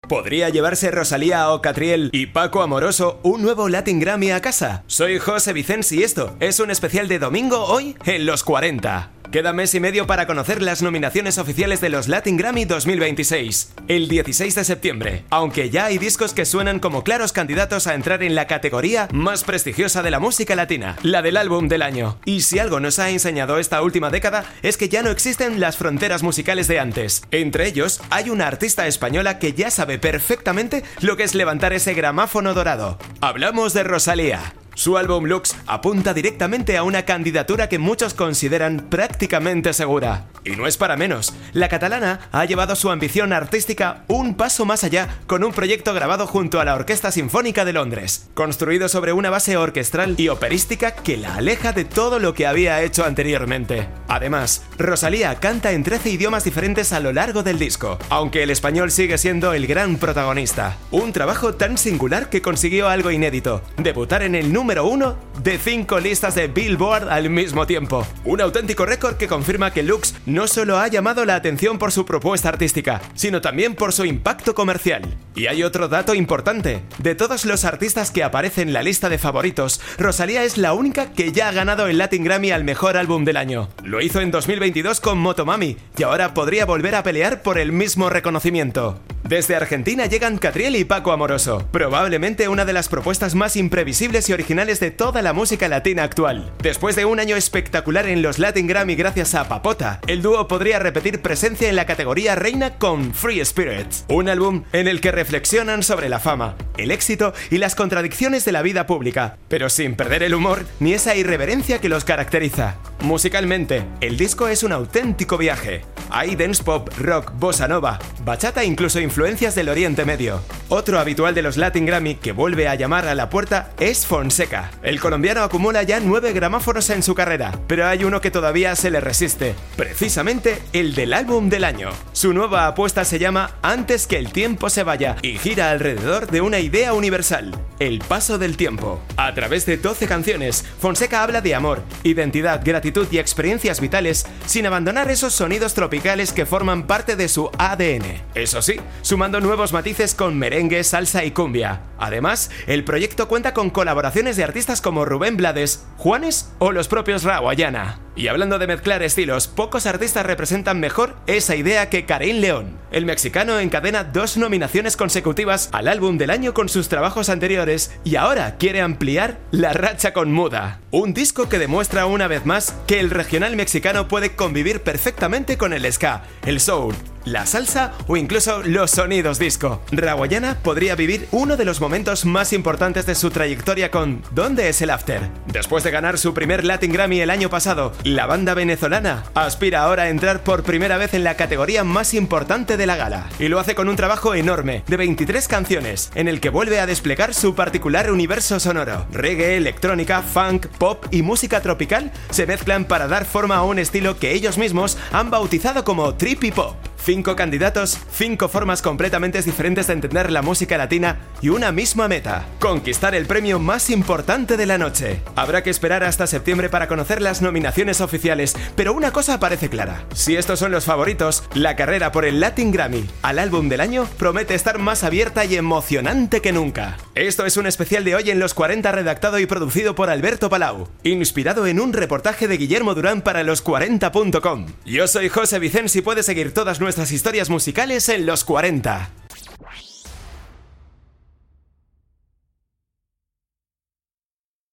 ¿Podría llevarse Rosalía o Catriel y Paco Amoroso un nuevo Latin Grammy a casa? Soy José Vicens y esto es un especial de domingo hoy en los 40. Queda mes y medio para conocer las nominaciones oficiales de los Latin Grammy 2026, el 16 de septiembre, aunque ya hay discos que suenan como claros candidatos a entrar en la categoría más prestigiosa de la música latina, la del álbum del año. Y si algo nos ha enseñado esta última década es que ya no existen las fronteras musicales de antes. Entre ellos, hay una artista española que ya sabe perfectamente lo que es levantar ese gramáfono dorado. Hablamos de Rosalía. Su álbum Lux apunta directamente a una candidatura que muchos consideran prácticamente segura. Y no es para menos, la catalana ha llevado su ambición artística un paso más allá con un proyecto grabado junto a la Orquesta Sinfónica de Londres, construido sobre una base orquestral y operística que la aleja de todo lo que había hecho anteriormente. Además, Rosalía canta en 13 idiomas diferentes a lo largo del disco, aunque el español sigue siendo el gran protagonista. Un trabajo tan singular que consiguió algo inédito: debutar en el número 1 de 5 listas de Billboard al mismo tiempo. Un auténtico récord que confirma que Lux no solo ha llamado la atención por su propuesta artística, sino también por su impacto comercial. Y hay otro dato importante: de todos los artistas que aparecen en la lista de favoritos, Rosalía es la única que ya ha ganado el Latin Grammy al mejor álbum del año. Lo hizo en 2022 con Motomami y ahora podría volver a pelear por el mismo reconocimiento. Desde Argentina llegan Catriel y Paco Amoroso, probablemente una de las propuestas más imprevisibles y originales de toda la música latina actual. Después de un año espectacular en los Latin Grammy gracias a Papota, el dúo podría repetir presencia en la categoría reina con Free Spirits, un álbum en el que reflexionan sobre la fama, el éxito y las contradicciones de la vida pública, pero sin perder el humor ni esa irreverencia que los caracteriza. Musicalmente, el disco es un auténtico viaje. Hay dance pop, rock, bossa nova, bachata e incluso influencias del Oriente Medio. Otro habitual de los Latin Grammy que vuelve a llamar a la puerta es Fonseca. El colombiano acumula ya 9 gramáfonos en su carrera, pero hay uno que todavía se le resiste, precisamente el del álbum del año. Su nueva apuesta se llama Antes que el tiempo se vaya y gira alrededor de una idea universal: el paso del tiempo. A través de 12 canciones, Fonseca habla de amor, identidad, gratitud y experiencias vitales sin abandonar esos sonidos tropicales que forman parte de su ADN. Eso sí, sumando nuevos matices con merengue, salsa y cumbia. Además, el proyecto cuenta con colaboraciones de artistas como Rubén Blades, Juanes o los propios Rawayana. Y hablando de mezclar estilos, pocos artistas representan mejor esa idea que Karim León. El mexicano encadena 2 nominaciones consecutivas al álbum del año con sus trabajos anteriores y ahora quiere ampliar la racha con Muda, un disco que demuestra una vez más que el regional mexicano puede convivir perfectamente con el ska, el soul, la salsa o incluso los sonidos disco. Rawayana podría vivir uno de los momentos más importantes de su trayectoria con ¿Dónde es el After? Después de ganar su primer Latin Grammy el año pasado, la banda venezolana aspira ahora a entrar por primera vez en la categoría más importante de la gala. Y lo hace con un trabajo enorme, de 23 canciones, en el que vuelve a desplegar su particular universo sonoro. Reggae, electrónica, funk, pop y música tropical se mezclan para dar forma a un estilo que ellos mismos han bautizado como trippy pop. 5 candidatos, 5 formas completamente diferentes de entender la música latina y una misma meta: conquistar el premio más importante de la noche. Habrá que esperar hasta septiembre para conocer las nominaciones oficiales, pero una cosa parece clara: si estos son los favoritos, la carrera por el Latin Grammy al álbum del año promete estar más abierta y emocionante que nunca. Esto es un especial de hoy en los 40 redactado y producido por Alberto Palau, inspirado en un reportaje de Guillermo Durán para los40.com. Yo soy José Vicens y puedes seguir todas nuestras historias musicales en los 40.